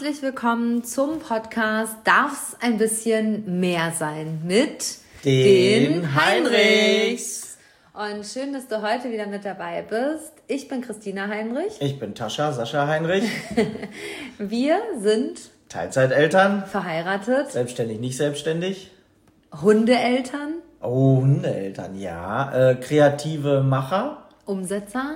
Herzlich willkommen zum Podcast Darf's ein bisschen mehr sein mit den Heinrichs. Und schön, dass du heute wieder mit dabei bist. Ich bin Christina Heinrich. Ich bin Sascha Heinrich. Wir sind Teilzeiteltern. Verheiratet. Selbstständig, nicht selbstständig. Hundeeltern. Oh, Hundeeltern, ja. Kreative Macher. Umsetzer.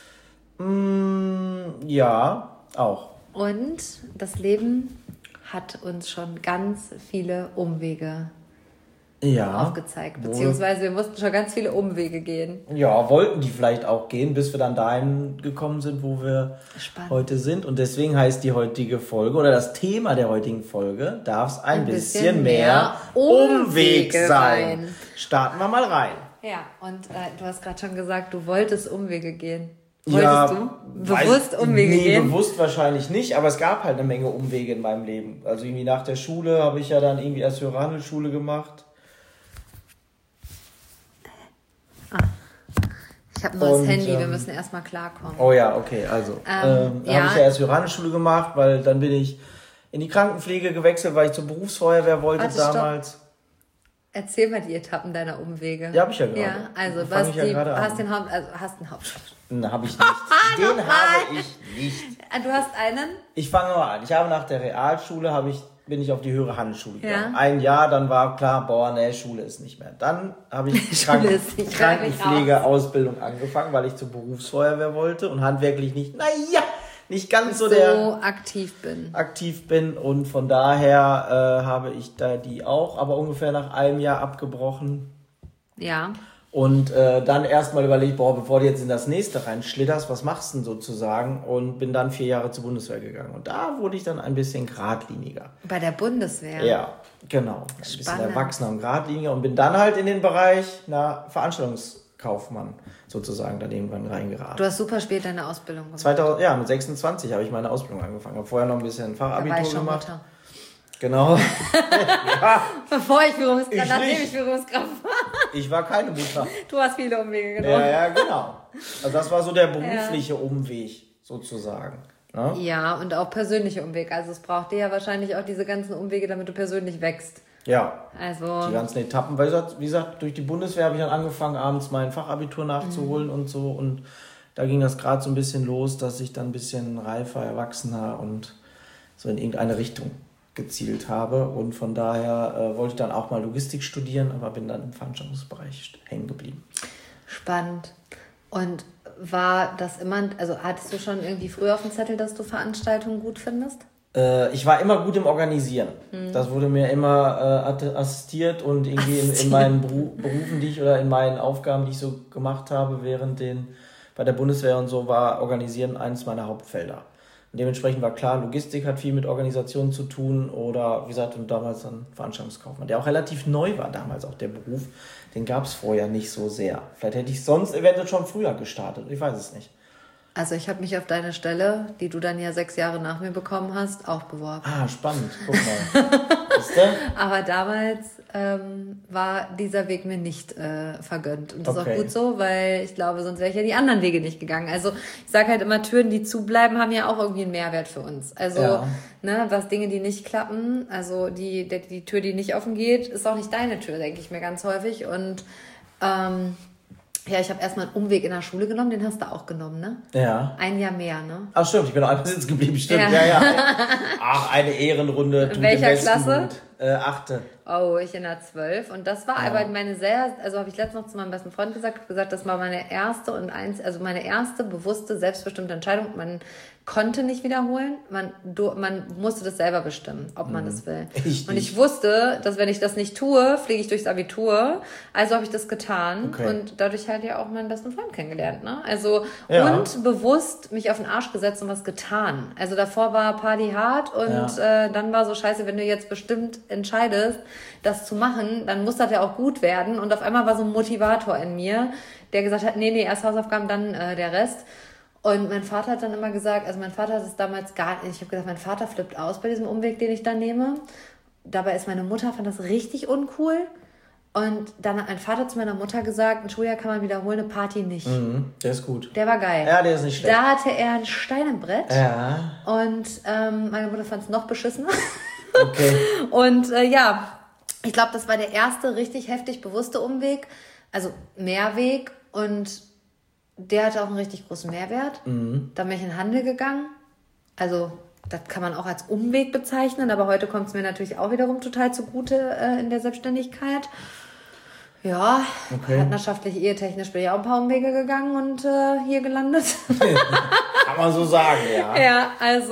Ja, auch. Und das Leben hat uns schon ganz viele Umwege aufgezeigt. Beziehungsweise wir mussten schon ganz viele Umwege gehen. Ja, wollten die vielleicht auch gehen, bis wir dann dahin gekommen sind, wo wir heute sind. Und deswegen heißt die heutige Folge oder das Thema der heutigen Folge, darf es ein bisschen mehr Umweg sein. Starten wir mal rein. Ja, und du hast gerade schon gesagt, du wolltest Umwege gehen. Wolltest du bewusst Umwege gehen? Nee, bewusst wahrscheinlich nicht, aber es gab halt eine Menge Umwege in meinem Leben. Also irgendwie nach der Schule habe ich ja dann irgendwie erst höhere Handelsschule gemacht. Ich habe ein neues Handy, wir müssen erstmal klarkommen. Oh ja, okay, also habe ich ja erst höhere Handelsschule gemacht, weil dann bin ich in die Krankenpflege gewechselt, weil ich zur Berufsfeuerwehr wollte damals. Stopp. Erzähl mal die Etappen deiner Umwege. Ja, habe ich ja gerade. Ja, also du hast einen Hauptschulabschluss. Habe ich nicht. Den habe ich nicht. Du hast einen? Ich fange mal an. Ich habe nach der Realschule bin ich auf die höhere Handelsschule gegangen. Ja. Ein Jahr, dann war klar, Schule ist nicht mehr. Dann habe ich Krankenpflegeausbildung angefangen, weil ich zur Berufsfeuerwehr wollte und handwerklich nicht ganz so aktiv bin und von daher habe ich da die auch, aber ungefähr nach einem Jahr abgebrochen. Ja. Und dann erstmal überlegt, bevor du jetzt in das nächste reinschlitterst, was machst du denn sozusagen? Und bin dann 4 Jahre zur Bundeswehr gegangen. Und da wurde ich dann ein bisschen geradliniger. Bei der Bundeswehr? Ja, genau. Ein bisschen erwachsener und geradliniger. Und bin dann halt in den Bereich Veranstaltungskaufmann sozusagen dann irgendwann reingeraten. Du hast super spät deine Ausbildung gemacht. Mit 26 habe ich meine Ausbildung angefangen. Habe vorher noch ein bisschen Fachabitur gemacht. Mutter. Genau. Ja. Nachdem ich Führungskraft war. Ich war keine Mutter. Du hast viele Umwege genommen. Ja, genau. Also das war so der berufliche Umweg sozusagen. Ne? Ja, und auch persönliche Umwege. Also es braucht dir ja wahrscheinlich auch diese ganzen Umwege, damit du persönlich wächst. Ja, also die ganzen Etappen. Weil, wie gesagt, durch die Bundeswehr habe ich dann angefangen, abends mein Fachabitur nachzuholen und so. Und da ging das gerade so ein bisschen los, dass ich dann ein bisschen reifer, erwachsener und so in irgendeine Richtung gezielt habe. Und von daher wollte ich dann auch mal Logistik studieren, aber bin dann im Veranstaltungsbereich hängen geblieben. Spannend. Und war das immer, also hattest du schon irgendwie früher auf dem Zettel, dass du Veranstaltungen gut findest? Ich war immer gut im Organisieren. Das wurde mir immer assistiert und irgendwie in meinen Berufen, in meinen Aufgaben, die ich so gemacht habe, bei der Bundeswehr und so, war Organisieren eines meiner Hauptfelder. Und dementsprechend war klar, Logistik hat viel mit Organisation zu tun oder, wie gesagt, und damals dann Veranstaltungskaufmann, der auch relativ neu war damals, auch der Beruf. Den gab es vorher nicht so sehr. Vielleicht hätte ich sonst eventuell schon früher gestartet, ich weiß es nicht. Also ich habe mich auf deine Stelle, die du dann ja 6 Jahre nach mir bekommen hast, auch beworben. Ah, spannend, guck mal. Aber damals war dieser Weg mir nicht vergönnt. Und das ist auch gut so, weil ich glaube, sonst wäre ich ja die anderen Wege nicht gegangen. Also ich sage halt immer, Türen, die zubleiben, haben ja auch irgendwie einen Mehrwert für uns. Also was Dinge, die nicht klappen, also die Tür, die nicht offen geht, ist auch nicht deine Tür, denke ich mir ganz häufig. Und ich habe erstmal einen Umweg in der Schule genommen, den hast du auch genommen, ne? Ja. Ein Jahr mehr, ne? Ach stimmt, ich bin noch einmal sitzen geblieben, stimmt. Ja. Ach, eine Ehrenrunde. In welcher Klasse? 8. Oh, ich in der 12. Und das war aber habe ich letztens noch zu meinem besten Freund gesagt, das war meine erste meine erste bewusste, selbstbestimmte Entscheidung. Man konnte nicht wiederholen, man musste das selber bestimmen, ob man das will. Und ich wusste, dass wenn ich das nicht tue, fliege ich durchs Abitur. Also habe ich das getan und dadurch halt ja auch meinen besten Freund kennengelernt. Ne? Also und bewusst mich auf den Arsch gesetzt und was getan. Also davor war Party hart und dann war so scheiße, wenn du jetzt bestimmt entscheidest, das zu machen, dann muss das ja auch gut werden. Und auf einmal war so ein Motivator in mir, der gesagt hat, nee, erst Hausaufgaben, dann der Rest. Und mein Vater hat dann immer gesagt, also mein Vater hat es damals gar nicht, ich habe gesagt, mein Vater flippt aus bei diesem Umweg, den ich dann nehme. Dabei ist meine Mutter, fand das richtig uncool. Und dann hat mein Vater zu meiner Mutter gesagt, ein Schuljahr kann man wiederholen, eine Party nicht. Der ist gut. Der war geil. Ja, der ist nicht schlecht. Da hatte er ein Stein im Brett. Ja. Und meine Mutter fand es noch beschissener. Okay. Und ich glaube, das war der erste richtig heftig bewusste Umweg, also Mehrweg. Und der hatte auch einen richtig großen Mehrwert. Dann bin ich in den Handel gegangen. Also das kann man auch als Umweg bezeichnen, aber heute kommt es mir natürlich auch wiederum total zugute in der Selbstständigkeit. Ja, partnerschaftlich, ehetechnisch bin ich auch ein paar Umwege gegangen und hier gelandet. Kann man so sagen, ja. Ja, also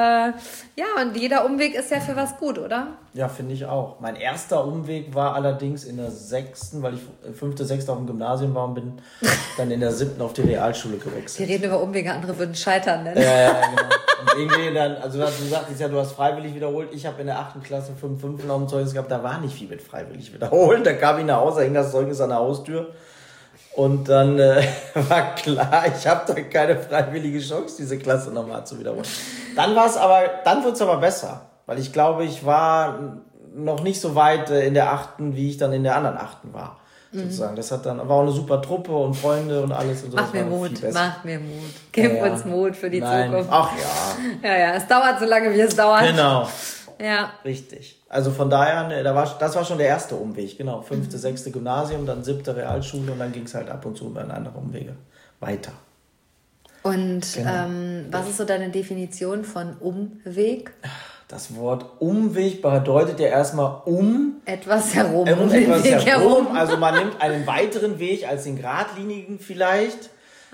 und jeder Umweg ist ja für was gut, oder? Ja, finde ich auch. Mein erster Umweg war allerdings in der 6., weil ich 5., 6. auf dem Gymnasium war und bin dann in der 7. auf die Realschule gewechselt. Wir reden über Umwege, andere würden scheitern nennen. Ja, genau. Und irgendwie dann, also du sagtest ja, du hast freiwillig wiederholt. Ich habe in der 8. Klasse 5 auf dem Zeugnis gehabt, da war nicht viel mit freiwillig wiederholen. Da kam ich nach Hause, hing das Zeugnis an der Haustür. Und dann war klar, ich habe da keine freiwillige Chance, diese Klasse nochmal zu wiederholen. Dann wurde es aber besser. Weil ich glaube, ich war noch nicht so weit in der 8., wie ich dann in der anderen 8. war. Sozusagen. Das war auch eine super Truppe und Freunde und alles. Und so. Mach mir Mut. Gib uns Mut für die Zukunft. Ach ja. Ja, es dauert so lange, wie es dauert. Genau. Ja. Richtig. Also von daher, das war schon der erste Umweg. Genau, 5., 6. Gymnasium, dann 7. Realschule und dann ging es halt ab und zu über andere Umwege weiter. Und was ist so deine Definition von Umweg? Das Wort Umweg bedeutet ja erstmal etwas herum. Etwas herum. Also man nimmt einen weiteren Weg als den geradlinigen vielleicht.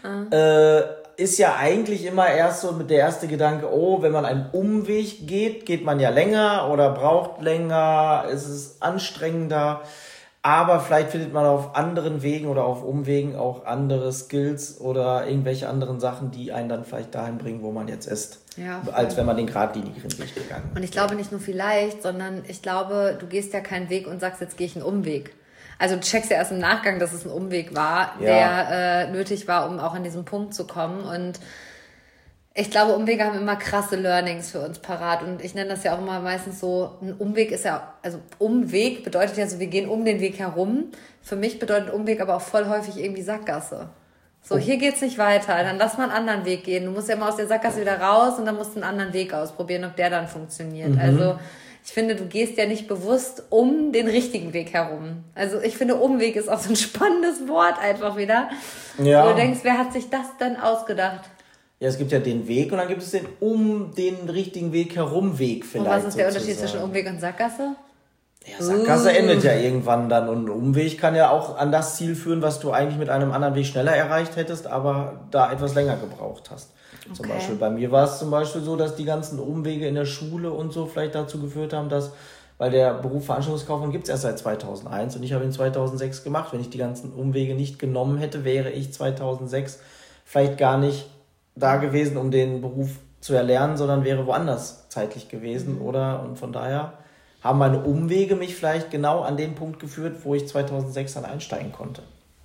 Ist ja eigentlich immer erst so mit der erste Gedanke, wenn man einen Umweg geht man ja länger oder braucht länger, ist es anstrengender. Aber vielleicht findet man auf anderen Wegen oder auf Umwegen auch andere Skills oder irgendwelche anderen Sachen, die einen dann vielleicht dahin bringen, wo man jetzt ist. Ja, als wenn man den geradlinigeren Weg gegangen ist. Und ich glaube nicht nur vielleicht, sondern ich glaube, du gehst ja keinen Weg und sagst, jetzt gehe ich einen Umweg. Also du checkst ja erst im Nachgang, dass es ein Umweg war, der nötig war, um auch an diesen Punkt zu kommen. Und ich glaube, Umwege haben immer krasse Learnings für uns parat. Und ich nenne das ja auch immer meistens so, ein Umweg ist ja, also Umweg bedeutet ja so, wir gehen um den Weg herum. Für mich bedeutet Umweg aber auch voll häufig irgendwie Sackgasse. So, hier geht's nicht weiter, dann lass mal einen anderen Weg gehen. Du musst ja mal aus der Sackgasse wieder raus und dann musst du einen anderen Weg ausprobieren, ob der dann funktioniert. Also ich finde, du gehst ja nicht bewusst um den richtigen Weg herum. Also ich finde, Umweg ist auch so ein spannendes Wort einfach wieder. Ja. Wo du denkst, wer hat sich das denn ausgedacht? Ja, es gibt ja den Weg und dann gibt es den den richtigen Weg herum Weg vielleicht. Und was ist der Unterschied zwischen Umweg und Sackgasse? Ja, Sackgasse endet ja irgendwann dann und ein Umweg kann ja auch an das Ziel führen, was du eigentlich mit einem anderen Weg schneller erreicht hättest, aber da etwas länger gebraucht hast. Okay. Zum Beispiel bei mir war es zum Beispiel so, dass die ganzen Umwege in der Schule und so vielleicht dazu geführt haben, dass, weil der Beruf Veranstaltungskaufmann gibt es erst seit 2001 und ich habe ihn 2006 gemacht. Wenn ich die ganzen Umwege nicht genommen hätte, wäre ich 2006 vielleicht gar nicht da gewesen, um den Beruf zu erlernen, sondern wäre woanders zeitlich gewesen, oder? Und von daher haben meine Umwege mich vielleicht genau an den Punkt geführt, wo ich 2006 dann einsteigen konnte.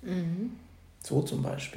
So zum Beispiel.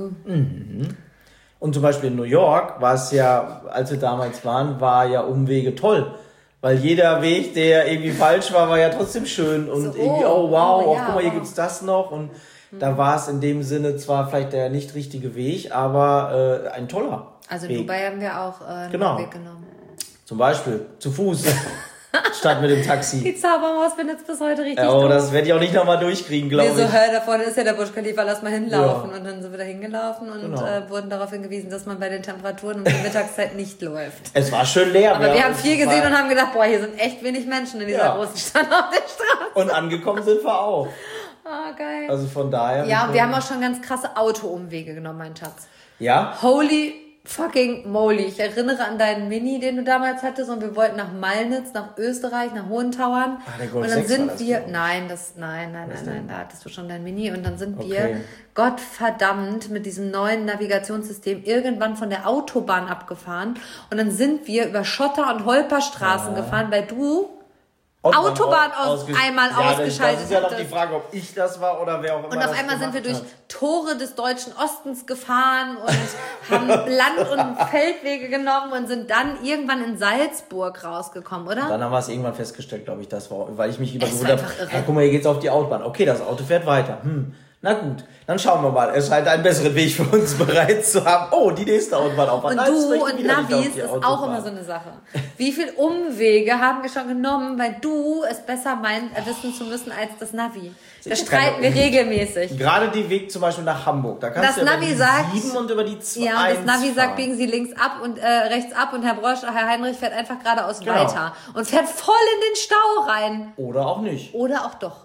Und zum Beispiel in New York war es ja, als wir damals waren, war ja Umwege toll. Weil jeder Weg, der irgendwie falsch war, war ja trotzdem schön. Und so, irgendwie, guck mal, hier gibt's das noch. Und da war es in dem Sinne zwar vielleicht der nicht richtige Weg, aber ein toller Also Weg. In Dubai haben wir auch einen Weg genommen. Zum Beispiel zu Fuß. Statt mit dem Taxi. Die Zaubermaus findet es bis heute richtig doof. Das werde ich auch nicht nochmal durchkriegen, glaube ich. So, da vorne ist ja der Burj Khalifa, lass mal hinlaufen. Ja. Und dann sind wir da hingelaufen und wurden darauf hingewiesen, dass man bei den Temperaturen um die Mittagszeit nicht läuft. Es war schön leer. Aber wir haben viel gesehen und haben gedacht, hier sind echt wenig Menschen in dieser großen Stadt auf der Straße. Und angekommen sind wir auch. Geil. Also von daher. Ja, und wir haben auch schon ganz krasse Auto-Umwege genommen, mein Schatz. Ja? Holy fucking moly. Ich erinnere an deinen Mini, den du damals hattest, und wir wollten nach Malnitz, nach Österreich, nach Hohentauern. Der Golf und dann 6 sind wir, nein, da hattest du schon dein Mini, und dann sind wir, Gottverdammt, mit diesem neuen Navigationssystem irgendwann von der Autobahn abgefahren, und dann sind wir über Schotter- und Holperstraßen gefahren, weil du Autobahn einmal ausgeschaltet. Das ist ja noch die Frage, ob ich das war oder wer auch immer. Und auf einmal sind wir durch Tore des deutschen Ostens gefahren und haben Land- und Feldwege genommen und sind dann irgendwann in Salzburg rausgekommen, oder? Dann haben wir es irgendwann festgestellt, glaube ich, das war, weil ich mich übergeholt habe. Hey, guck mal, hier geht's auf die Autobahn. Okay, das Auto fährt weiter. Na gut, dann schauen wir mal. Es scheint einen besseren Weg für uns bereit zu haben. Oh, die nächste Autobahn auf. Und du und Navis ist auch immer so eine Sache. Wie viel Umwege haben wir schon genommen, weil du es besser wissen zu müssen als das Navi? Da streiten wir regelmäßig. Gerade die Weg zum Beispiel nach Hamburg. Da kannst du über die 7 und über die 2 Ja, das Navi sagt, biegen Sie links ab und rechts ab und Herr Heinrich fährt einfach geradeaus weiter und fährt voll in den Stau rein. Oder auch nicht. Oder auch doch.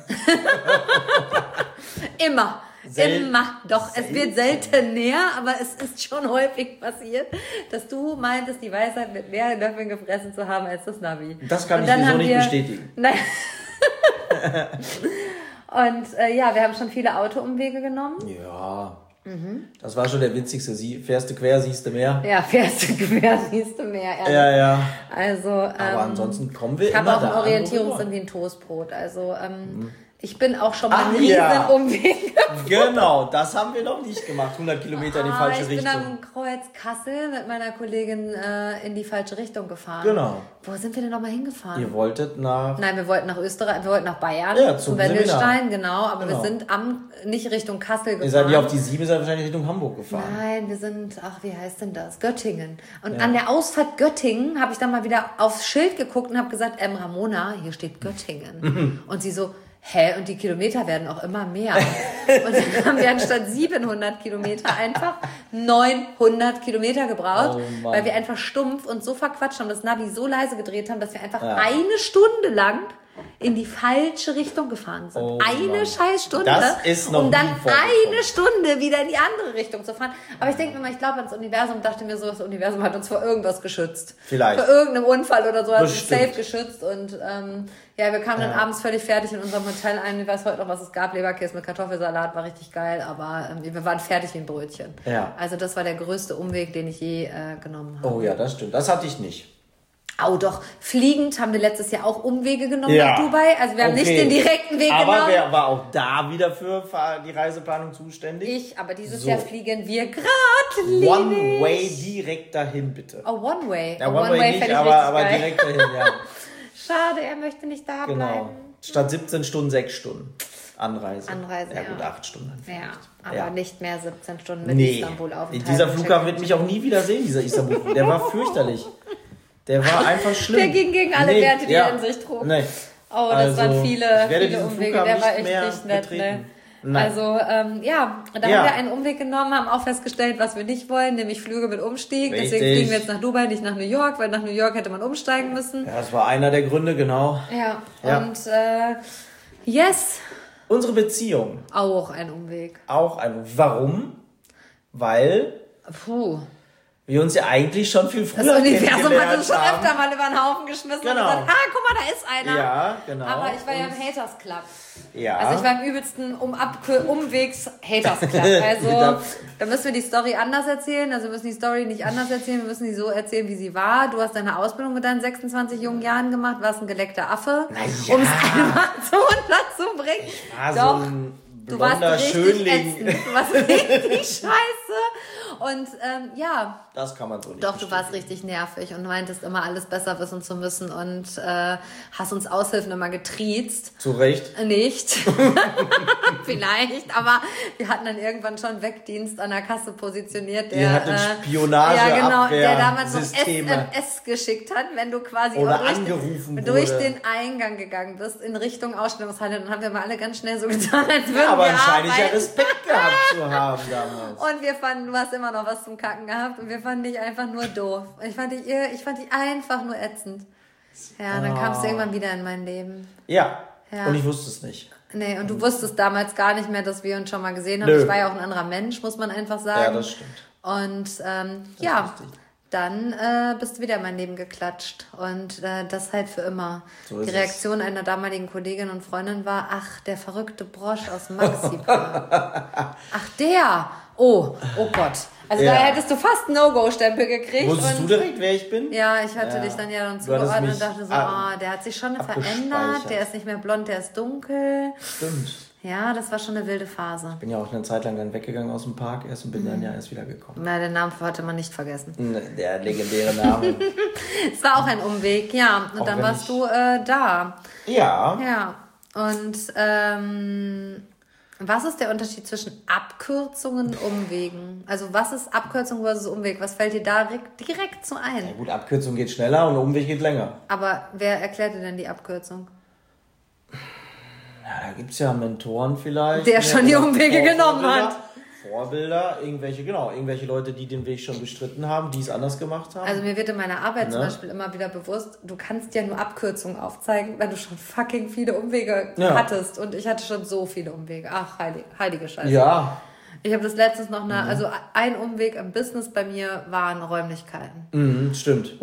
Immer. Doch, es wird selten näher, aber es ist schon häufig passiert, dass du meintest, die Weisheit mit mehr Löffeln gefressen zu haben als das Navi. Das kann ich dir so nicht bestätigen. Nein. Und wir haben schon viele Autoumwege genommen. Ja. Das war schon der witzigste. Fährst du quer, siehst du mehr. Ja, fährst du quer, siehst du mehr. Ehrlich. Ja. Also, aber ansonsten kommen wir immer da. Ich habe auch ein Orientierungssinn wie ein Toastbrot. Also, ich bin auch schon mal einen riesen Umweg gefahren. Genau, das haben wir noch nicht gemacht. 100 Kilometer in die falsche Richtung. Ich bin am Kreuz Kassel mit meiner Kollegin in die falsche Richtung gefahren. Genau. Wo sind wir denn nochmal hingefahren? Ihr wolltet nach... Nein, wir wollten nach Österreich, wir wollten nach Bayern. Ja, zum Wendelstein, genau. Aber wir sind nicht Richtung Kassel gefahren. Ihr seid ja auf die 7, seid wahrscheinlich Richtung Hamburg gefahren. Nein, wir sind, wie heißt denn das? Göttingen. Und an der Ausfahrt Göttingen habe ich dann mal wieder aufs Schild geguckt und habe gesagt, Ramona, hier steht Göttingen. Und sie so... Hä? Und die Kilometer werden auch immer mehr. Und dann haben wir anstatt 700 Kilometer einfach 900 Kilometer gebraucht, weil wir einfach stumpf und so verquatscht haben, das Navi so leise gedreht haben, dass wir einfach eine Stunde lang in die falsche Richtung gefahren sind. Eine Scheißstunde, um dann eine Stunde wieder in die andere Richtung zu fahren. Aber ich denke mir mal, ich glaube ans Universum, dachte mir so, das Universum hat uns vor irgendwas geschützt. Vielleicht. Vor irgendeinem Unfall oder so hat es safe geschützt. Und wir kamen dann abends völlig fertig in unserem Hotel ein. Ich weiß heute noch, was es gab. Leberkäse mit Kartoffelsalat war richtig geil, aber wir waren fertig wie ein Brötchen. Ja. Also das war der größte Umweg, den ich je genommen habe. Oh ja, das stimmt. Das hatte ich nicht. Doch. Fliegend haben wir letztes Jahr auch Umwege genommen nach Dubai. Also wir haben nicht den direkten Weg genommen. Aber wer war auch da wieder für die Reiseplanung zuständig? Aber dieses Jahr fliegen wir gerade. One Way direkt dahin, bitte. Oh, One Way. Ja, One Way nicht, aber direkt dahin, ja. Schade, er möchte nicht da bleiben. Genau. Statt 17 Stunden, 6 Stunden. Anreise. Ja, gut, 8 Stunden. Aber nicht mehr 17 Stunden mit Istanbul auf. Dieser Flughafen wird mich auch nie wieder sehen, dieser Istanbul. Der war fürchterlich. Der war einfach schlimm. Der ging gegen alle Werte, die er in sich trug. Nee. Oh, das waren viele Umwege. Der war echt nicht nett. Ne? Also, da haben wir einen Umweg genommen, haben auch festgestellt, was wir nicht wollen, nämlich Flüge mit Umstieg. Richtig. Deswegen fliegen wir jetzt nach Dubai, nicht nach New York, weil nach New York hätte man umsteigen müssen. Ja, das war einer der Gründe, genau. Ja. Und yes. Unsere Beziehung. Auch ein Umweg. Warum? Weil wir uns ja eigentlich schon viel früher das Universum hat uns schon öfter mal über den Haufen geschmissen und gesagt, guck mal, da ist einer. Ja, genau. Aber ich war ja im Haters Club. Ja. Also ich war im übelsten Umwegs Haters Club. Also da müssen wir die Story anders erzählen. Also wir müssen die Story nicht anders erzählen, wir müssen die so erzählen, wie sie war. Du hast deine Ausbildung mit deinen 26 jungen Jahren gemacht, warst ein geleckter Affe, um es einmal zu unterzubringen. Doch, so ein du warst richtig ätzend. Du warst richtig scheiße. Und das kann man so nicht. Doch, du warst richtig nervig und meintest immer, alles besser wissen zu müssen und hast uns Aushilfen immer getriezt. Zu Recht. Nicht. Vielleicht, aber wir hatten dann irgendwann schon Wegdienst an der Kasse positioniert. Ihr hattet Spionage, der damals noch SMS geschickt hat, wenn du quasi durch den Eingang gegangen bist in Richtung Ausstellungshalle. Dann haben wir mal alle ganz schnell so getan, als würden wir aber anscheinend ja Respekt gehabt zu haben damals. Und wir fanden, du hast immer noch was zum Kacken gehabt und wir fanden dich einfach nur doof. Ich fand dich einfach nur ätzend. Ja, dann kamst du irgendwann wieder in mein Leben. Ja. Und ich wusste es nicht. Nee, und du wusstest damals gar nicht mehr, dass wir uns schon mal gesehen haben. Nö. Ich war ja auch ein anderer Mensch, muss man einfach sagen. Ja, das stimmt. Und dann bist du wieder in mein Leben geklatscht. Und das halt für immer. So die Reaktion einer damaligen Kollegin und Freundin war, ach, der verrückte Brosch aus Maxi. Ach, der. Oh Gott. Also da hättest du fast einen No-Go-Stempel gekriegt. Wusstest du direkt, wer ich bin? Ja, ich hatte dich dann ja dann zugeordnet und dachte so, der hat sich schon verändert, der ist nicht mehr blond, der ist dunkel. Stimmt. Ja, das war schon eine wilde Phase. Ich bin ja auch eine Zeit lang dann weggegangen aus dem Park erst und bin dann ja erst wieder gekommen. Na, den Namen hatte man nicht vergessen. Der legendäre Name. Es war auch ein Umweg, ja. Und auch dann warst du da. Ja. Ja. Und was ist der Unterschied zwischen Abkürzungen und Umwegen? Also was ist Abkürzung versus Umweg? Was fällt dir da direkt so ein? Ja gut, Abkürzung geht schneller und Umweg geht länger. Aber wer erklärt dir denn die Abkürzung? Ja, da gibt es ja Mentoren vielleicht. Der schon die Umwege genommen hat. Vorbilder, irgendwelche Leute, die den Weg schon bestritten haben, die es anders gemacht haben. Also mir wird in meiner Arbeit zum Beispiel immer wieder bewusst, du kannst ja nur Abkürzungen aufzeigen, weil du schon fucking viele Umwege hattest. Und ich hatte schon so viele Umwege. Ach, heilige Scheiße. Ja. Ich habe das letztens noch, also ein Umweg im Business bei mir waren Räumlichkeiten. Mhm, stimmt.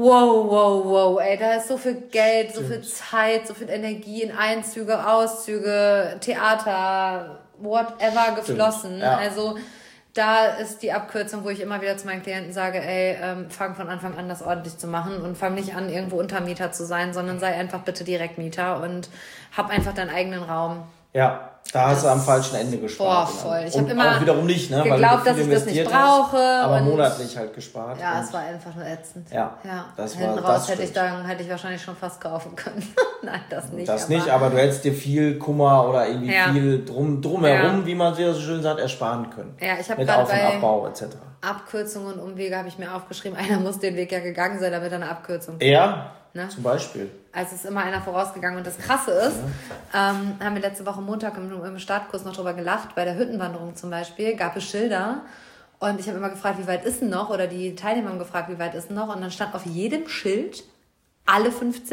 Wow, ey, da ist so viel Geld, so viel Zeit, so viel Energie in Einzüge, Auszüge, Theater, whatever geflossen. Ja. Also da ist die Abkürzung, wo ich immer wieder zu meinen Klienten sage, ey, fang von Anfang an das ordentlich zu machen und fang nicht an, irgendwo Untermieter zu sein, sondern sei einfach bitte Direktmieter und hab einfach deinen eigenen Raum. Ja, da hast du am falschen Ende gespart. Boah, voll. Ich habe immer auch wiederum nicht, ne? geglaubt, dass ich das nicht brauche. Aber monatlich halt gespart. Ja, es war einfach nur ätzend. Ja, das hinten raus hätte ich wahrscheinlich schon fast kaufen können. Nein, das nicht. Das nicht, aber du hättest dir viel Kummer oder irgendwie viel drumherum, wie man so schön sagt, ersparen können. Ja, ich habe mit gerade Auf- und bei Abbau etc. Abkürzungen und Umwege habe ich mir aufgeschrieben. Einer muss den Weg ja gegangen sein, damit er eine Abkürzung. Ja, ne? Zum Beispiel. Also ist immer einer vorausgegangen. Und das Krasse ist, haben wir letzte Woche Montag im Startkurs noch drüber gelacht. Bei der Hüttenwanderung zum Beispiel gab es Schilder. Und ich habe immer gefragt, wie weit ist denn noch? Oder die Teilnehmer haben gefragt, wie weit ist denn noch? Und dann stand auf jedem Schild alle 15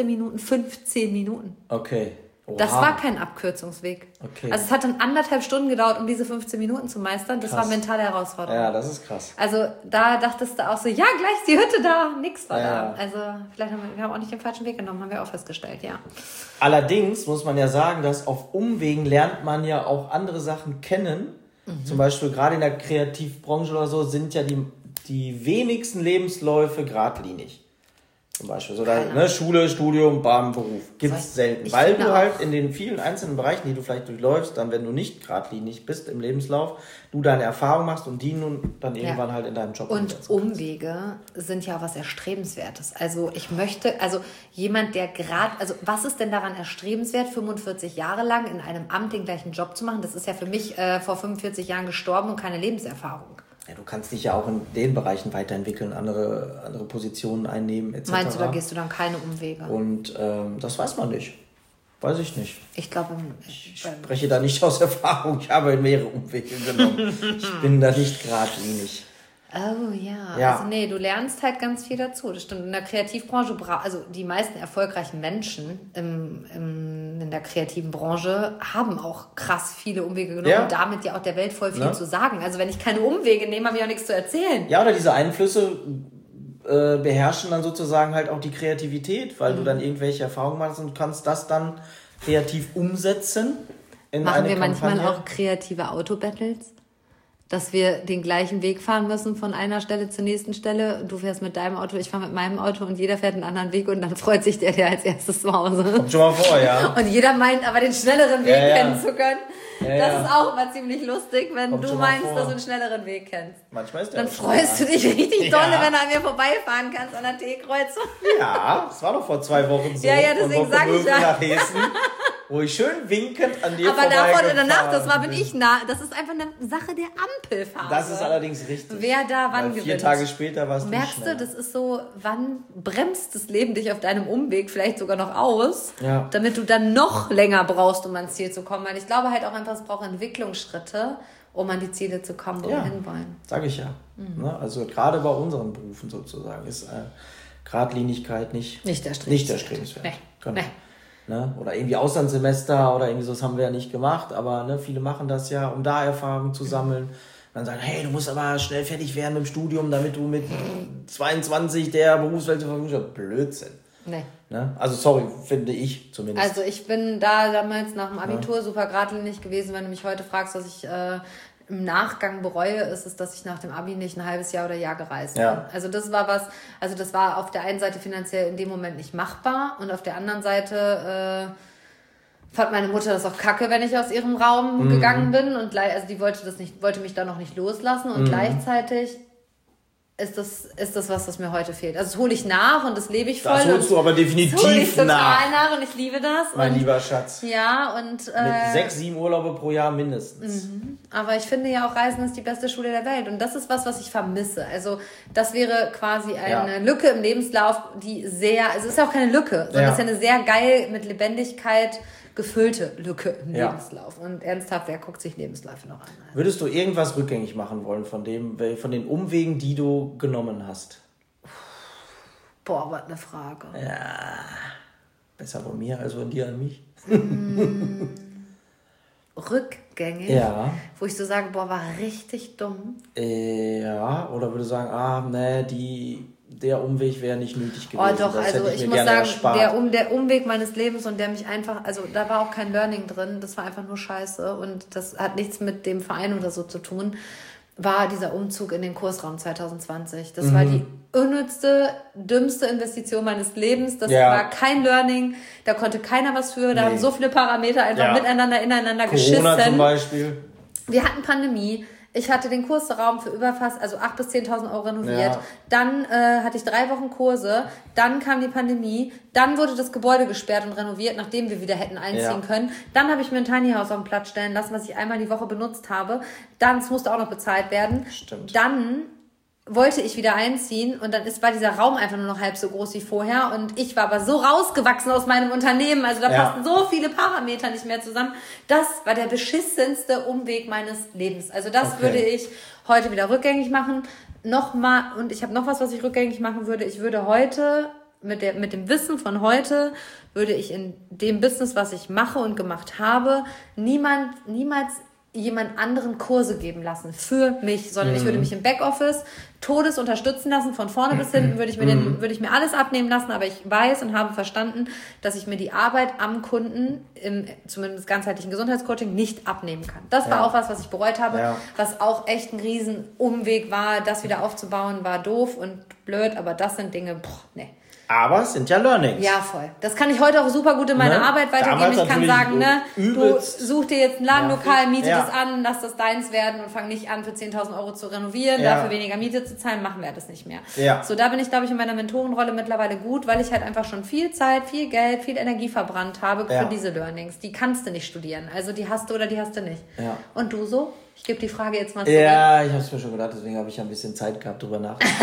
Minuten. Okay. Oha. Das war kein Abkürzungsweg. Okay. Also es hat dann 1,5 Stunden gedauert, um diese 15 Minuten zu meistern. Das war mentale Herausforderung. Ja, das ist krass. Also da dachtest du auch so, ja, gleich ist die Hütte da, nix war da. Also vielleicht wir haben auch nicht den falschen Weg genommen, haben wir auch festgestellt, ja. Allerdings muss man ja sagen, dass auf Umwegen lernt man ja auch andere Sachen kennen. Zum Beispiel gerade in der Kreativbranche oder so sind ja die wenigsten Lebensläufe geradlinig. Zum Beispiel. So Schule, Studium, Bam, Beruf. Gibt's selten. Weil du halt in den vielen einzelnen Bereichen, die du vielleicht durchläufst, dann, wenn du nicht geradlinig bist im Lebenslauf, du deine Erfahrung machst und die nun dann irgendwann halt in deinem Job umsetzen. Und Umwege sind ja auch was Erstrebenswertes. Also jemand, der was ist denn daran erstrebenswert, 45 Jahre lang in einem Amt den gleichen Job zu machen? Das ist ja für mich vor 45 Jahren gestorben und keine Lebenserfahrung. Ja, du kannst dich ja auch in den Bereichen weiterentwickeln, andere Positionen einnehmen, etc. Meinst du, da gehst du dann keine Umwege? Und das weiß man nicht. Weiß ich nicht. Ich glaube... Ich spreche da nicht aus Erfahrung. Ich habe mehrere Umwege genommen. Ich bin da nicht geradlinig. Oh ja. Also nee, du lernst halt ganz viel dazu. Das stimmt. In der Kreativbranche, also die meisten erfolgreichen Menschen in der kreativen Branche haben auch krass viele Umwege genommen und damit ja auch der Welt voll viel zu sagen. Also wenn ich keine Umwege nehme, habe ich auch nichts zu erzählen. Ja, oder diese Einflüsse beherrschen dann sozusagen halt auch die Kreativität, weil du dann irgendwelche Erfahrungen machst und kannst das dann kreativ umsetzen in Machen eine wir Kampagne. manchmal auch kreative Autobattles? Dass wir den gleichen Weg fahren müssen von einer Stelle zur nächsten Stelle. Du fährst mit deinem Auto, ich fahre mit meinem Auto und jeder fährt einen anderen Weg und dann freut sich der als erstes zu Hause. Kommt schon mal vor, ja. Und jeder meint aber den schnelleren Weg kennen zu können. Ja, das ist auch immer ziemlich lustig, wenn Kommt du meinst, dass du einen schnelleren Weg kennst. Manchmal ist der dann freust du dich richtig dolle, wenn du an mir vorbeifahren kannst an der T-Kreuzung. Ja, das war doch vor 2 Wochen so. Ja, deswegen sag ich ja. Nach Hessen, wo ich schön winkend an dir aber davor oder danach, bin ich nah. Das ist einfach eine Sache der Ampelphase. Das ist allerdings richtig. Wer da wann gewinnt. 4 Tage später warst du merkst du, das ist so, wann bremst das Leben dich auf deinem Umweg vielleicht sogar noch aus, damit du dann noch länger brauchst, um ans Ziel zu kommen. Weil ich glaube halt auch einfach, es braucht Entwicklungsschritte, um an die Ziele zu kommen, wo wir hinwollen. Sag ich ja. Also gerade bei unseren Berufen sozusagen ist Geradlinigkeit nicht erstrebenswert. Nee. Genau. Ne? Oder irgendwie Auslandssemester oder irgendwie so, das haben wir ja nicht gemacht, aber viele machen das ja, um da Erfahrung zu sammeln. Dann sagen, hey, du musst aber schnell fertig werden im Studium, damit du mit 22 der Berufswelt zur Verfügung hast. Blödsinn. Nee. Ne? Also sorry, finde ich zumindest. Also ich bin da damals nach dem Abitur super geradlinig gewesen, wenn du mich heute fragst, was ich im Nachgang bereue, ist es, dass ich nach dem Abi nicht ein halbes Jahr oder Jahr gereist bin. Also das war auf der einen Seite finanziell in dem Moment nicht machbar und auf der anderen Seite fand meine Mutter das auch kacke, wenn ich aus ihrem Raum gegangen bin und die wollte mich da noch nicht loslassen und gleichzeitig ist das was mir heute fehlt. Also das hole ich nach und das lebe ich voll. Das holst du aber definitiv nach und ich liebe das. Mein lieber Schatz. Ja, und mit 6, 7 Urlaube pro Jahr mindestens. Aber ich finde ja auch, Reisen ist die beste Schule der Welt. Und das ist was ich vermisse. Also das wäre quasi eine Lücke im Lebenslauf, die es ist ja auch keine Lücke, sondern es ist ja eine sehr geil mit Lebendigkeit gefüllte Lücke im Lebenslauf. Und ernsthaft, wer guckt sich Lebensläufe noch an? Also. Würdest du irgendwas rückgängig machen wollen von den Umwegen, die du genommen hast? Boah, was eine Frage. Ja, besser von mir als von dir an mich. Rückgängig? Ja. Wo ich so sage, boah, war richtig dumm. Ja, oder würde sagen, der Umweg wäre nicht nötig gewesen. Oh doch, also ich muss sagen, der Umweg meines Lebens und der mich einfach, also da war auch kein Learning drin, das war einfach nur Scheiße und das hat nichts mit dem Verein oder so zu tun, war dieser Umzug in den Kursraum 2020. Das war die unnützste, dümmste Investition meines Lebens. Das war kein Learning, da konnte keiner was für, da haben so viele Parameter einfach ineinander geschissen. Corona zum Beispiel. Wir hatten Pandemie. Ich hatte den Kursraum für über 8.000 bis 10.000 Euro renoviert. Ja. Dann hatte ich 3 Wochen Kurse. Dann kam die Pandemie. Dann wurde das Gebäude gesperrt und renoviert, nachdem wir wieder hätten einziehen können. Dann habe ich mir ein Tiny House auf den Platz stellen lassen, was ich einmal die Woche benutzt habe. Dann, es musste auch noch bezahlt werden. Stimmt. Dann wollte ich wieder einziehen und dann war dieser Raum einfach nur noch halb so groß wie vorher und ich war aber so rausgewachsen aus meinem Unternehmen, also da passten so viele Parameter nicht mehr zusammen. Das war der beschissenste Umweg meines Lebens. Also das würde ich heute wieder rückgängig machen. Nochmal, und ich habe noch was ich rückgängig machen würde. Ich würde heute, mit dem Wissen von heute, würde ich in dem Business, was ich mache und gemacht habe, niemals jemand anderen Kurse geben lassen für mich, sondern ich würde mich im Backoffice unterstützen lassen, von vorne bis hinten würde ich mir alles abnehmen lassen, aber ich weiß und habe verstanden, dass ich mir die Arbeit am Kunden im zumindest ganzheitlichen Gesundheitscoaching nicht abnehmen kann. Das war auch was ich bereut habe, was auch echt ein riesen Umweg war, das wieder aufzubauen, war doof und blöd, aber das sind Dinge, nee. Aber es sind ja Learnings. Ja, voll. Das kann ich heute auch super gut in meiner Arbeit weitergeben. Ich kann sagen, du such dir jetzt ein Ladenlokal, miete das an, lass das deins werden und fang nicht an, für 10.000 Euro zu renovieren, dafür weniger Miete zu zahlen, machen wir das nicht mehr. Ja. So, da bin ich, glaube ich, in meiner Mentorenrolle mittlerweile gut, weil ich halt einfach schon viel Zeit, viel Geld, viel Energie verbrannt habe für diese Learnings. Die kannst du nicht studieren. Also die hast du oder die hast du nicht. Ja. Und du so? Ich gebe die Frage jetzt mal zurück. Ja, ich habe es mir schon gedacht, deswegen habe ich ja ein bisschen Zeit gehabt, drüber nachzudenken.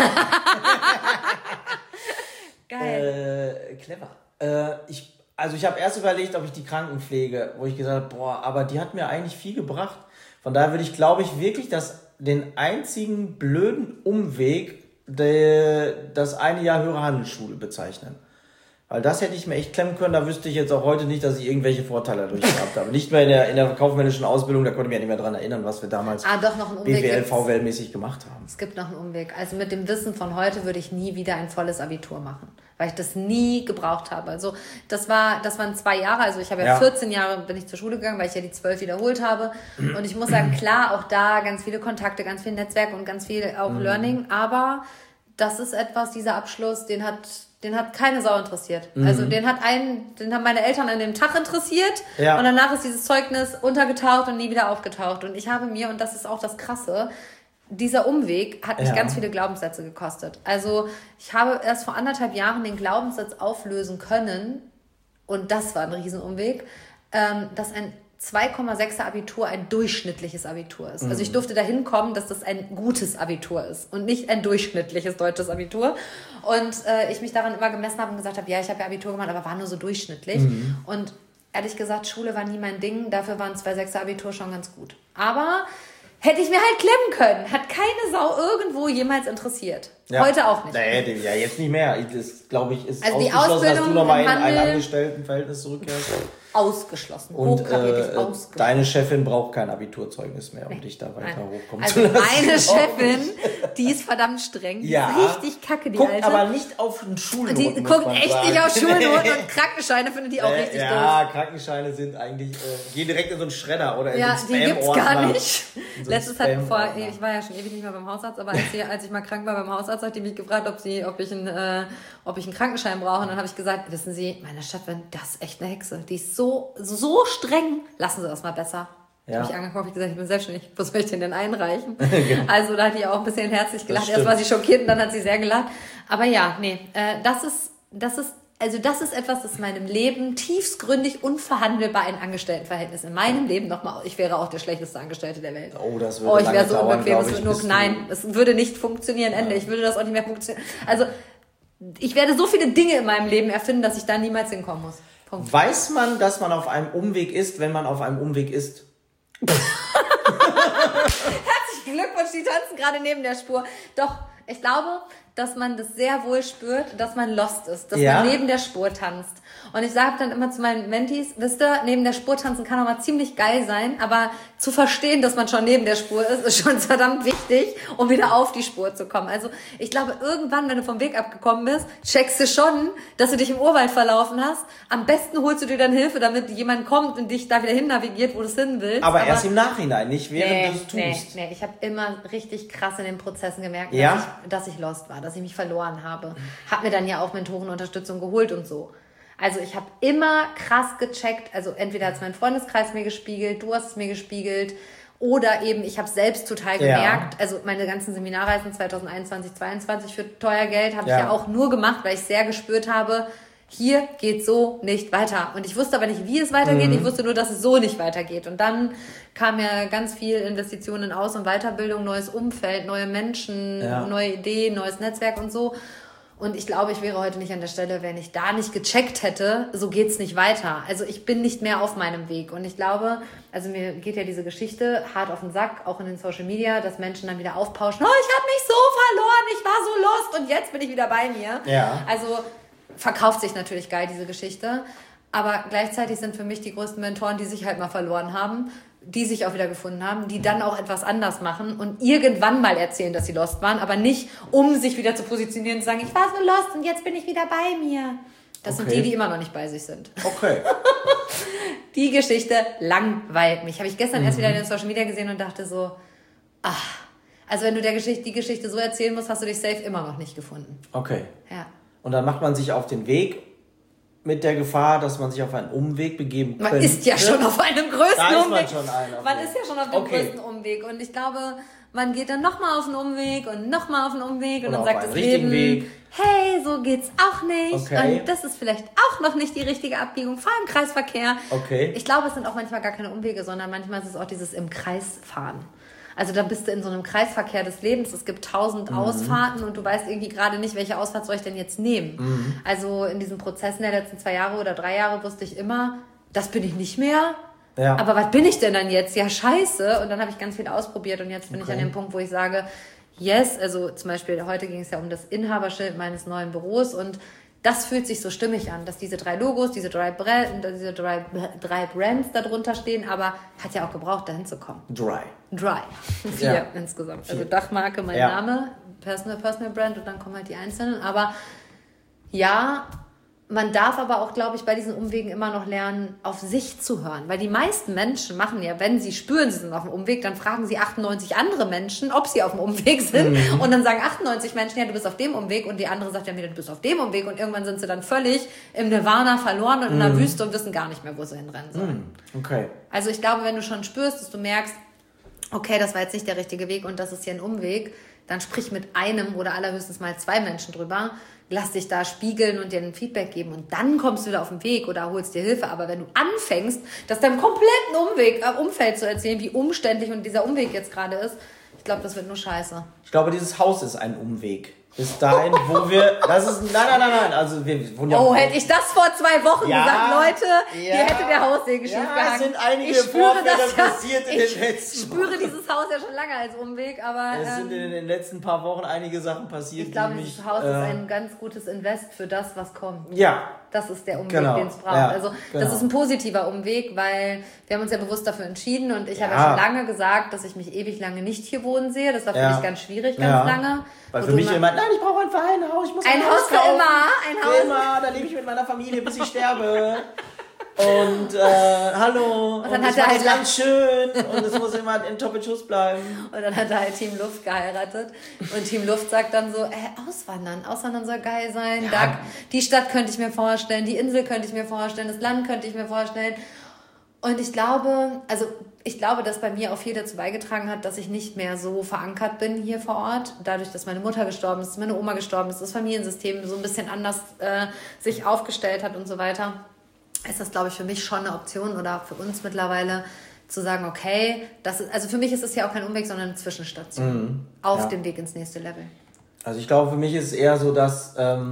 Geil. Clever. Ich habe erst überlegt, ob ich die Krankenpflege, wo ich gesagt habe, aber die hat mir eigentlich viel gebracht. Von daher würde ich, glaube ich, wirklich den einzigen blöden Umweg das eine Jahr höhere Handelsschule bezeichnen. Weil das hätte ich mir echt klemmen können, da wüsste ich jetzt auch heute nicht, dass ich irgendwelche Vorteile dadurch gehabt habe. Nicht mehr in der kaufmännischen Ausbildung, da konnte ich mich ja nicht mehr dran erinnern, was wir damals BWL, VWL-mäßig gemacht haben. Es gibt noch einen Umweg. Also mit dem Wissen von heute würde ich nie wieder ein volles Abitur machen, weil ich das nie gebraucht habe. Also das waren 2 Jahre, also ich habe 14 Jahre bin ich zur Schule gegangen, weil ich ja die 12 wiederholt habe. Und ich muss sagen, klar, auch da ganz viele Kontakte, ganz viel Netzwerk und ganz viel auch Learning, aber das ist etwas, dieser Abschluss, den hat keine Sau interessiert. Also den haben meine Eltern an dem Tag interessiert und danach ist dieses Zeugnis untergetaucht und nie wieder aufgetaucht. Und ich habe mir, und das ist auch das Krasse, dieser Umweg hat mich ganz viele Glaubenssätze gekostet. Also ich habe erst vor 1,5 Jahren den Glaubenssatz auflösen können, und das war ein Riesenumweg, dass ein 2,6er Abitur ein durchschnittliches Abitur ist. Also ich durfte dahin kommen, dass das ein gutes Abitur ist und nicht ein durchschnittliches deutsches Abitur. Und ich mich daran immer gemessen habe und gesagt habe, ja, ich habe ja Abitur gemacht, aber war nur so durchschnittlich. Und ehrlich gesagt, Schule war nie mein Ding. Dafür waren 2,6er Abitur schon ganz gut. Aber hätte ich mir halt klemmen können. Hat keine Sau irgendwo jemals interessiert. Ja. Heute auch nicht. Nee, ja, jetzt nicht mehr. Das, glaube ich, ist also ausgeschlossen, dass du nochmal in ein Angestelltenverhältnis zurückkehrst. ausgeschlossen. Und ausgeschlossen. Deine Chefin braucht kein Abiturzeugnis mehr, um dich da weiter hochkommen also zu lassen. Meine Chefin, die ist verdammt streng. Die ist richtig kacke, die guckt Alte. aber nicht auf den Schulnoten. Die guckt echt nicht auf Schulnoten und Krankenscheine findet die auch richtig doof. Ja, Krankenscheine sind eigentlich, gehen direkt in so einen Schredder oder in so einen Spam-Ordner. Ja, die gibt's gar nicht. So letztes hat ich war ja schon ewig nicht mehr beim Hausarzt, aber als ich mal krank war beim Hausarzt, hat die mich gefragt, ob ich einen Krankenschein brauche. Und dann habe ich gesagt, wissen Sie, meine Chefin, das ist echt eine Hexe. Die ist so streng. Lassen Sie das mal besser. Ja. Habe ich angeguckt, habe ich gesagt, ich bin selbstständig. Was soll ich denn einreichen? Genau. Also da hat die auch ein bisschen herzlich gelacht. Erst war sie schockiert und dann hat sie sehr gelacht. Aber ja, nee, das ist etwas, das in meinem Leben tiefstgründig unverhandelbar ein Angestelltenverhältnis in meinem Leben nochmal. Ich wäre auch der schlechteste Angestellte der Welt. Oh, das würde ich wäre so unbequem. Nein, es würde nicht funktionieren. Ende. Ich würde das auch nicht mehr funktionieren. Also ich werde so viele Dinge in meinem Leben erfinden, dass ich da niemals hinkommen muss. Punkt. Weiß man, dass man auf einem Umweg ist, wenn man auf einem Umweg ist? Herzlichen Glückwunsch, die tanzen gerade neben der Spur. Doch, ich glaube, dass man das sehr wohl spürt, dass man lost ist, dass man neben der Spur tanzt. Und ich sage dann immer zu meinen Mentees, wisst ihr, neben der Spur tanzen kann auch mal ziemlich geil sein, aber zu verstehen, dass man schon neben der Spur ist schon verdammt wichtig, um wieder auf die Spur zu kommen. Also ich glaube, irgendwann, wenn du vom Weg abgekommen bist, checkst du schon, dass du dich im Urwald verlaufen hast. Am besten holst du dir dann Hilfe, damit jemand kommt und dich da wieder hin navigiert, wo du es hin willst. Aber erst im Nachhinein, nicht während du es tust. Nee, ich habe immer richtig krass in den Prozessen gemerkt, dass ich lost war, dass ich mich verloren habe. Hab mir dann ja auch Mentorenunterstützung geholt und so. Also ich habe immer krass gecheckt, also entweder hat es mein Freundeskreis mir gespiegelt, du hast es mir gespiegelt oder eben ich habe selbst total gemerkt, also meine ganzen Seminarreisen 2021, 2022 für teuer Geld habe ich ja auch nur gemacht, weil ich sehr gespürt habe, hier geht so nicht weiter. Und ich wusste aber nicht, wie es weitergeht, ich wusste nur, dass es so nicht weitergeht. Und dann kam ja ganz viel Investitionen in Aus- und Weiterbildung, neues Umfeld, neue Menschen, neue Ideen, neues Netzwerk und so. Und ich glaube, ich wäre heute nicht an der Stelle, wenn ich da nicht gecheckt hätte, so geht's nicht weiter. Also ich bin nicht mehr auf meinem Weg. Und ich glaube, also mir geht ja diese Geschichte hart auf den Sack, auch in den Social Media, dass Menschen dann wieder aufpauschen, oh, ich habe mich so verloren, ich war so lost und jetzt bin ich wieder bei mir. Ja. Also verkauft sich natürlich geil, diese Geschichte. Aber gleichzeitig sind für mich die größten Mentoren, die sich halt mal verloren haben, die sich auch wieder gefunden haben, die dann auch etwas anders machen und irgendwann mal erzählen, dass sie lost waren, aber nicht, um sich wieder zu positionieren und zu sagen, ich war so lost und jetzt bin ich wieder bei mir. Das sind die immer noch nicht bei sich sind. Okay. Die Geschichte langweilt mich. Habe ich gestern erst wieder in den Social Media gesehen und dachte so, also wenn du die Geschichte so erzählen musst, hast du dich safe immer noch nicht gefunden. Okay. Ja. Und dann macht man sich auf den Weg mit der Gefahr, dass man sich auf einen Umweg begeben könnte. Man ist ja schon auf einem größten Umweg. Man ist ja schon auf dem größten Umweg. Und ich glaube, man geht dann nochmal auf einen Umweg und nochmal auf einen Umweg und dann sagt das Leben, hey, so geht's auch nicht. Okay. Und das ist vielleicht auch noch nicht die richtige Abbiegung. Fahr im Kreisverkehr. Okay. Ich glaube, es sind auch manchmal gar keine Umwege, sondern manchmal ist es auch dieses im Kreis fahren. Also da bist du in so einem Kreisverkehr des Lebens. Es gibt 1000 Ausfahrten und du weißt irgendwie gerade nicht, welche Ausfahrt soll ich denn jetzt nehmen. Also in diesen Prozessen der letzten 2 Jahre oder 3 Jahre wusste ich immer, das bin ich nicht mehr. Ja. Aber was bin ich denn dann jetzt? Ja, scheiße. Und dann habe ich ganz viel ausprobiert und jetzt bin ich an dem Punkt, wo ich sage, yes, also zum Beispiel heute ging es ja um das Inhaberschild meines neuen Büros und das fühlt sich so stimmig an, dass diese 3 Logos, diese drei Brands da drunter stehen, aber hat ja auch gebraucht, dahin zu kommen. Dry. 4 insgesamt. 4. Also Dachmarke, mein Name, Personal Brand und dann kommen halt die einzelnen. Aber ja, man darf aber auch, glaube ich, bei diesen Umwegen immer noch lernen, auf sich zu hören. Weil die meisten Menschen machen ja, wenn sie spüren, sie sind auf dem Umweg, dann fragen sie 98 andere Menschen, ob sie auf dem Umweg sind. Und dann sagen 98 Menschen, ja, du bist auf dem Umweg. Und die andere sagt ja wieder, du bist auf dem Umweg. Und irgendwann sind sie dann völlig im Nirvana verloren und in der Wüste und wissen gar nicht mehr, wo sie hinrennen sollen. Okay. Also ich glaube, wenn du schon spürst, dass du merkst, okay, das war jetzt nicht der richtige Weg und das ist hier ein Umweg, dann sprich mit einem oder allerhöchstens mal 2 Menschen drüber. Lass dich da spiegeln und dir ein Feedback geben und dann kommst du wieder auf den Weg oder holst dir Hilfe. Aber wenn du anfängst, das deinem kompletten Umfeld zu erzählen, wie umständlich und dieser Umweg jetzt gerade ist, ich glaube, das wird nur scheiße. Ich glaube, dieses Haus ist ein Umweg. Bis dahin, wo wir, das ist, nein, also wir wohnen ja. Oh, hätte ich das vor 2 Wochen gesagt, Leute, hier hätte der Haussäge schief gehangen. Es sind einige Vorfälle passiert in den letzten Wochen. Ich spüre dieses Haus ja schon lange als Umweg, aber... Es sind in den letzten paar Wochen einige Sachen passiert, ich glaube, dieses Haus ist ein ganz gutes Invest für das, was kommt. Ja. das ist der Umweg, den es braucht. Also das ist ein positiver Umweg, weil wir haben uns ja bewusst dafür entschieden und ich habe ja schon lange gesagt, dass ich mich ewig lange nicht hier wohnen sehe. Das war für mich ganz schwierig, ganz lange. Weil für mich immer, nein, ich brauche einfach ein Haus, ich muss ein Haus kaufen. Ein Haus für immer, da lebe ich mit meiner Familie, bis ich sterbe. Und hallo, und dann hat er halt ganz schön und es muss immer in Top-in-Schuss bleiben. Und dann hat er halt Team Luft geheiratet und Team Luft sagt dann so, Auswandern soll geil sein, die Stadt könnte ich mir vorstellen, die Insel könnte ich mir vorstellen, das Land könnte ich mir vorstellen. Und ich glaube, dass bei mir auch viel dazu beigetragen hat, dass ich nicht mehr so verankert bin hier vor Ort. Dadurch, dass meine Mutter gestorben ist, meine Oma gestorben ist, das Familiensystem so ein bisschen anders sich aufgestellt hat und so weiter, ist das, glaube ich, für mich schon eine Option oder für uns mittlerweile zu sagen, okay, also für mich ist es ja auch kein Umweg, sondern eine Zwischenstation auf dem Weg ins nächste Level. Also ich glaube, für mich ist es eher so, dass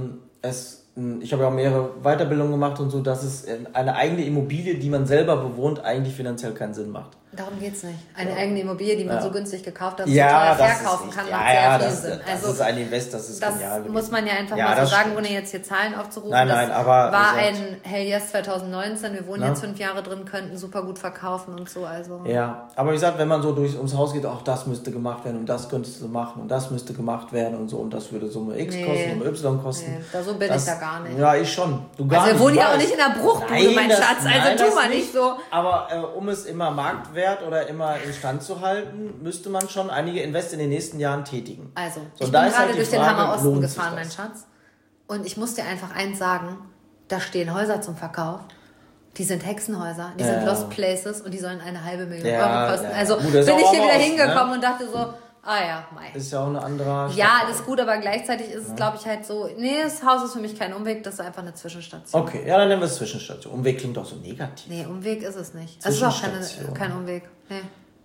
ich habe ja auch mehrere Weiterbildungen gemacht und so, dass es eine eigene Immobilie, die man selber bewohnt, eigentlich finanziell keinen Sinn macht. Darum geht's nicht. Eine eigene Immobilie, die man so günstig gekauft hat, so teuer verkaufen kann, macht sehr viel Sinn. Das ist ein Invest, das ist genial. Das muss man ja einfach mal so sagen, ohne jetzt hier Zahlen aufzurufen. Nein, aber war ein Hell Yes 2019. Wir wohnen jetzt 5 Jahre drin, könnten super gut verkaufen und so. Also. Ja, aber wie gesagt, wenn man so ums Haus geht, auch das müsste gemacht werden und das könntest du machen und das müsste gemacht werden und so und das würde Summe X kosten, Summe Y kosten. Nee, so bin ich da gar nicht. Ja, ich schon. Du gar also wir wohnen ja auch nicht in der Bruchbude, mein Schatz. Also tu mal nicht so. Aber um es immer Marktwert oder immer instand zu halten, müsste man schon einige Invest in den nächsten Jahren tätigen. Also, ich bin gerade durch den Hammer Osten gefahren, mein Schatz. Und ich muss dir einfach eins sagen, da stehen Häuser zum Verkauf. Die sind Hexenhäuser, die sind Lost Places und die sollen 1,5 Million Euro kosten. Also bin ich hier wieder hingekommen und dachte so, mei. Ist ja auch eine andere Stadt. Ja, alles gut, aber gleichzeitig ist es, glaube ich, halt so, das Haus ist für mich kein Umweg, das ist einfach eine Zwischenstation. Okay, ja, dann nennen wir es Zwischenstation. Umweg klingt doch so negativ. Nee, Umweg ist es nicht. Es ist auch kein Umweg. Nee.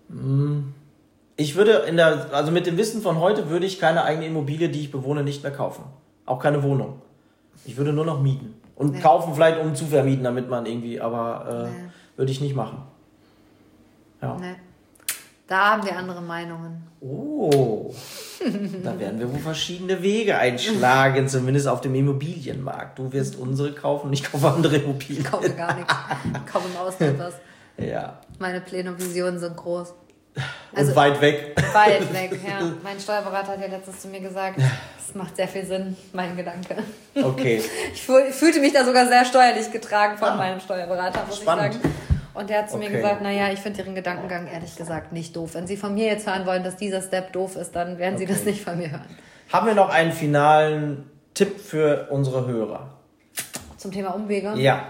Ich würde also mit dem Wissen von heute würde ich keine eigene Immobilie, die ich bewohne, nicht mehr kaufen. Auch keine Wohnung. Ich würde nur noch mieten. Und kaufen vielleicht, um zu vermieten, damit man irgendwie, aber würde ich nicht machen. Ja. Nee. Da haben wir andere Meinungen. Oh, da werden wir wohl verschiedene Wege einschlagen, zumindest auf dem Immobilienmarkt. Du wirst unsere kaufen, ich kaufe andere Immobilien. Ich kaufe gar nichts. Ich kaufe im Ausland was. Ja. Meine Pläne und Visionen sind groß. Also, und weit weg. Weit weg, ja. Mein Steuerberater hat ja letztens zu mir gesagt, es macht sehr viel Sinn, mein Gedanke. Okay. Ich fühlte mich da sogar sehr steuerlich getragen von meinem Steuerberater, muss Spannend. Ich sagen. Und der hat zu mir gesagt, naja, ich finde Ihren Gedankengang ehrlich gesagt nicht doof. Wenn Sie von mir jetzt hören wollen, dass dieser Step doof ist, dann werden Sie das nicht von mir hören. Haben wir noch einen finalen Tipp für unsere Hörer? Zum Thema Umwege? Ja.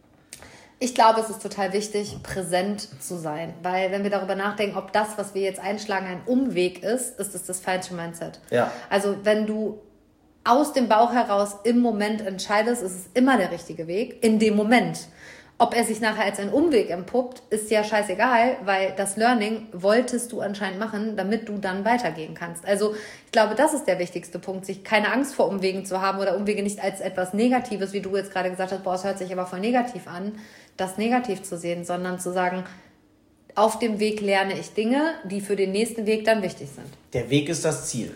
Ich glaube, es ist total wichtig, präsent zu sein. Weil wenn wir darüber nachdenken, ob das, was wir jetzt einschlagen, ein Umweg ist, ist es das falsche Mindset. Ja. Also wenn du aus dem Bauch heraus im Moment entscheidest, ist es immer der richtige Weg, in dem Moment. Ob er sich nachher als ein Umweg entpuppt, ist ja scheißegal, weil das Learning wolltest du anscheinend machen, damit du dann weitergehen kannst. Also ich glaube, das ist der wichtigste Punkt, sich keine Angst vor Umwegen zu haben oder Umwege nicht als etwas Negatives, wie du jetzt gerade gesagt hast, es hört sich aber voll negativ an, das negativ zu sehen, sondern zu sagen, auf dem Weg lerne ich Dinge, die für den nächsten Weg dann wichtig sind. Der Weg ist das Ziel.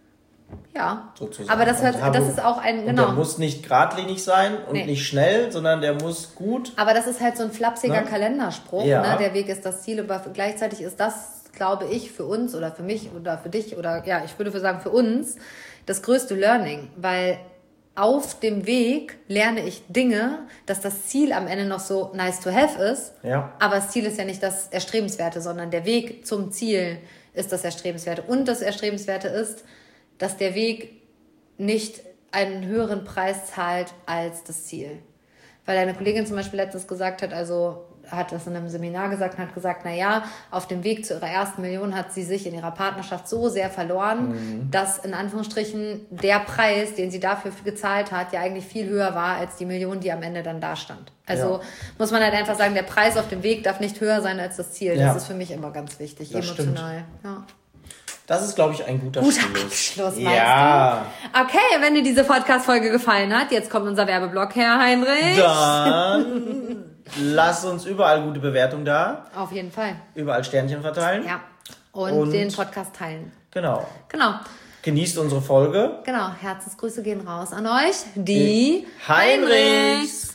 Ja, sozusagen. Aber das ist auch ein, genau. Der muss nicht geradlinig sein und nicht schnell, sondern der muss gut. Aber das ist halt so ein flapsiger Kalenderspruch, ne? Der Weg ist das Ziel, aber gleichzeitig ist das, glaube ich, für uns oder für mich oder für dich oder ich würde sagen für uns das größte Learning, weil auf dem Weg lerne ich Dinge, dass das Ziel am Ende noch so nice to have ist, aber das Ziel ist ja nicht das Erstrebenswerte, sondern der Weg zum Ziel ist das Erstrebenswerte. Und das Erstrebenswerte ist, dass der Weg nicht einen höheren Preis zahlt als das Ziel. Weil eine Kollegin zum Beispiel letztens gesagt hat, hat das in einem Seminar gesagt und hat gesagt, naja, auf dem Weg zu ihrer ersten Million hat sie sich in ihrer Partnerschaft so sehr verloren, dass in Anführungsstrichen der Preis, den sie dafür gezahlt hat, ja eigentlich viel höher war als die Million, die am Ende dann da stand. Also muss man halt einfach sagen, der Preis auf dem Weg darf nicht höher sein als das Ziel. Das ist für mich immer ganz wichtig, das emotional. Ja. Das ist, glaube ich, ein guter Abschluss, meinst du? Okay, wenn dir diese Podcast-Folge gefallen hat, jetzt kommt unser Werbeblock, Herr Heinrich. Dann lass uns überall gute Bewertungen da. Auf jeden Fall. Überall Sternchen verteilen. Ja. Und den Podcast teilen. Genau. Genießt unsere Folge. Genau, Herzensgrüße gehen raus an euch, die Heinrichs.